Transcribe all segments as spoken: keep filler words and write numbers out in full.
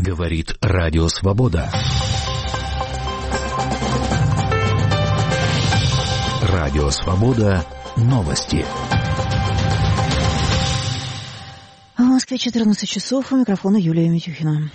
Говорит Радио Свобода. Радио Свобода. Новости. В Москве четырнадцать часов. У микрофона Юлия Митюхина.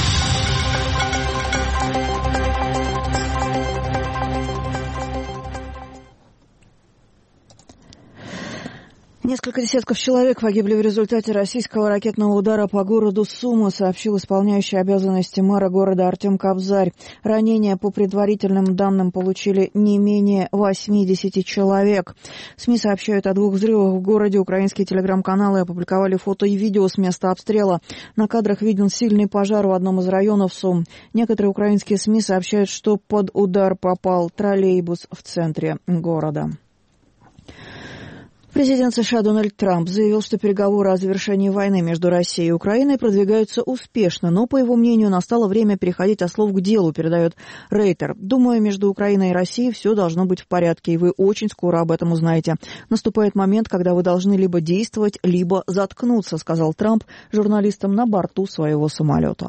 Несколько десятков человек погибли в результате российского ракетного удара по городу Сума, сообщил исполняющий обязанности мэра города Артем Кобзарь. Ранения, по предварительным данным, получили не менее восемьдесят человек. СМИ сообщают о двух взрывах в городе. Украинские телеграм-каналы опубликовали фото и видео с места обстрела. На кадрах виден сильный пожар в одном из районов Сум. Некоторые украинские СМИ сообщают, что под удар попал троллейбус в центре города. Президент США Дональд Трамп заявил, что переговоры о завершении войны между Россией и Украиной продвигаются успешно, но, по его мнению, настало время переходить от слов к делу, передает Рейтер. «Думаю, между Украиной и Россией все должно быть в порядке, и вы очень скоро об этом узнаете. Наступает момент, когда вы должны либо действовать, либо заткнуться», сказал Трамп журналистам на борту своего самолета.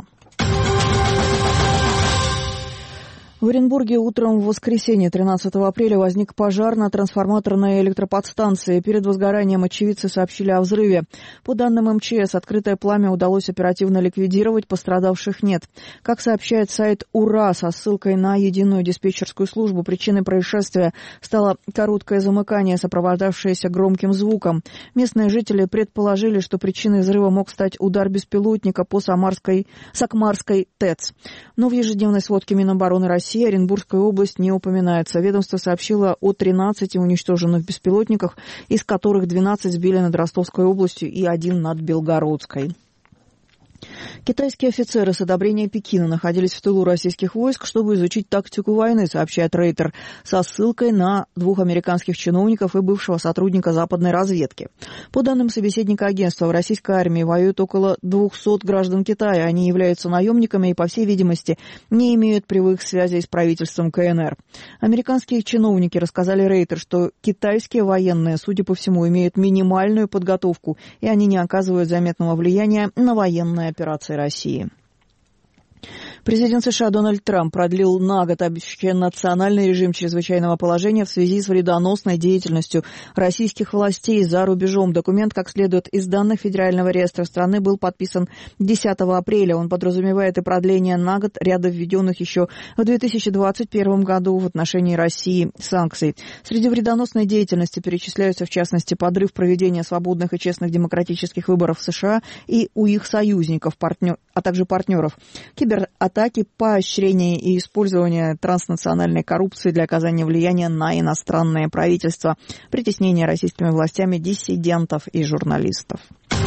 В Оренбурге утром в воскресенье, тринадцатого апреля, возник пожар на трансформаторной электроподстанции. Перед возгоранием очевидцы сообщили о взрыве. По данным эм че эс, открытое пламя удалось оперативно ликвидировать, пострадавших нет. Как сообщает сайт УРА со ссылкой на единую диспетчерскую службу, причиной происшествия стало короткое замыкание, сопровождавшееся громким звуком. Местные жители предположили, что причиной взрыва мог стать удар беспилотника по Самарской, Сакмарской ТЭЦ. Но в ежедневной сводке Минобороны России Оренбургская область не упоминается. Ведомство сообщило о тринадцати уничтоженных беспилотниках, из которых двенадцать сбили над Ростовской областью и один над Белгородской. Китайские офицеры с одобрения Пекина находились в тылу российских войск, чтобы изучить тактику войны, сообщает Рейтер, со ссылкой на двух американских чиновников и бывшего сотрудника западной разведки. По данным собеседника агентства, в российской армии воюют около двухсот граждан Китая. Они являются наемниками и, по всей видимости, не имеют прямых связей с правительством ка эн эр. Американские чиновники рассказали Рейтер, что китайские военные, судя по всему, имеют минимальную подготовку, и они не оказывают заметного влияния на военные операции России. Президент США Дональд Трамп продлил на год общенациональный режим чрезвычайного положения в связи с вредоносной деятельностью российских властей за рубежом. Документ, как следует из данных Федерального реестра страны, был подписан десятого апреля. Он подразумевает и продление на год ряда введенных еще в две тысячи двадцать первом году в отношении России санкций. Среди вредоносной деятельности перечисляются, в частности, подрыв проведения свободных и честных демократических выборов в США и у их союзников, партнер, а также партнеров, кибератаки, поощрение и использование транснациональной коррупции для оказания влияния на иностранные правительства, притеснение российскими властями диссидентов и журналистов.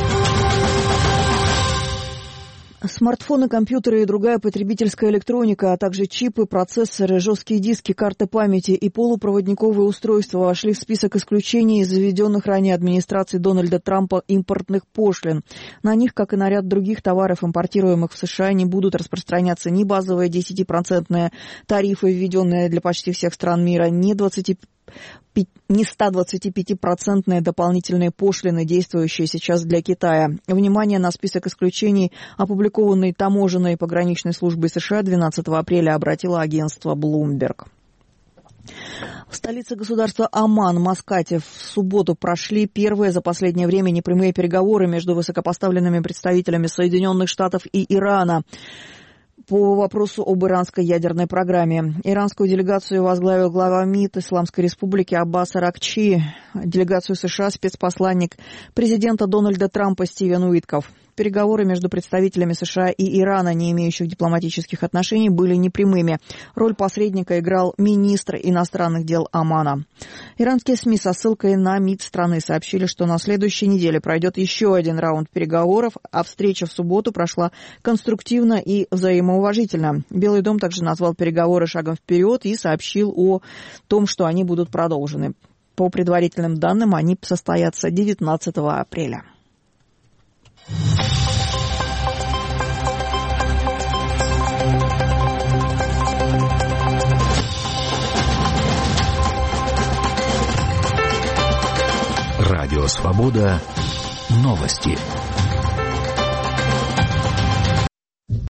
Смартфоны, компьютеры и другая потребительская электроника, а также чипы, процессоры, жесткие диски, карты памяти и полупроводниковые устройства вошли в список исключений из заведенных ранее администрацией Дональда Трампа импортных пошлин. На них, как и на ряд других товаров, импортируемых в США, не будут распространяться ни базовые десятипроцентные тарифы, введенные для почти всех стран мира, ни двадцати не сто двадцать пять процентные дополнительные пошлины, действующие сейчас для Китая. Внимание на список исключений, опубликованный таможенной и пограничной службой США двенадцатого апреля, обратило агентство Bloomberg. В столице государства Оман, Маскате, в субботу прошли первые за последнее время непрямые переговоры между высокопоставленными представителями Соединенных Штатов и Ирана по вопросу об иранской ядерной программе. Иранскую делегацию возглавил глава МИД Исламской Республики Аббас Аракчи, делегацию США спецпосланник президента Дональда Трампа Стивен Уитков. Переговоры между представителями США и Ирана, не имеющих дипломатических отношений, были непрямыми. Роль посредника играл министр иностранных дел Омана. Иранские СМИ со ссылкой на МИД страны сообщили, что на следующей неделе пройдет еще один раунд переговоров, а встреча в субботу прошла конструктивно и взаимоуважительно. Белый дом также назвал переговоры шагом вперед и сообщил о том, что они будут продолжены. По предварительным данным, они состоятся девятнадцатого апреля. Радио Свобода. Новости.